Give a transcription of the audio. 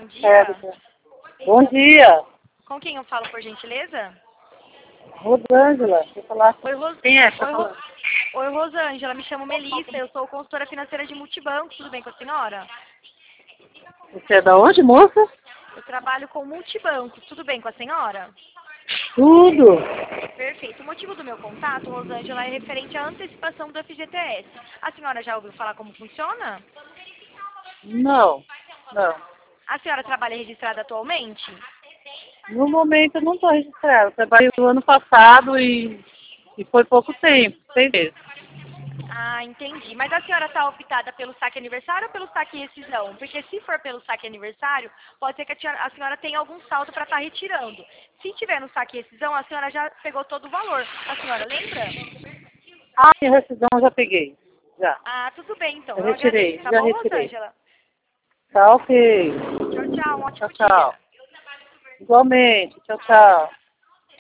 Bom dia. Bom dia. Com quem eu falo, por gentileza? Rosângela, deixa eu falar. Oi, Quem é? Oi, Rosângela. Me chamo Melissa. Eu sou consultora financeira de multibanco. Tudo bem com a senhora? Você é da onde, moça? Eu trabalho com multibanco. Tudo bem com a senhora? Tudo. Perfeito. O motivo do meu contato, Rosângela, é referente à antecipação do FGTS. A senhora já ouviu falar como funciona? Não. A senhora trabalha registrada atualmente? No momento eu não estou registrada. Eu trabalhei no ano passado e foi pouco tempo, 6 meses. Ah, entendi. Mas a senhora está optada pelo saque aniversário ou pelo saque rescisão? Porque se for pelo saque aniversário, pode ser que a senhora tenha algum saldo para estar retirando. Se tiver no saque rescisão, a senhora já pegou todo o valor. A senhora lembra? Ah, minha rescisão eu já peguei. Já. Ah, tudo bem então. Eu Eu retirei, agradeço, tá já bom, retirei. Rosângela? Tá ok. Tchau, tchau. Um Tchau, ótimo dia. tchau. Igualmente. Tchau, tchau.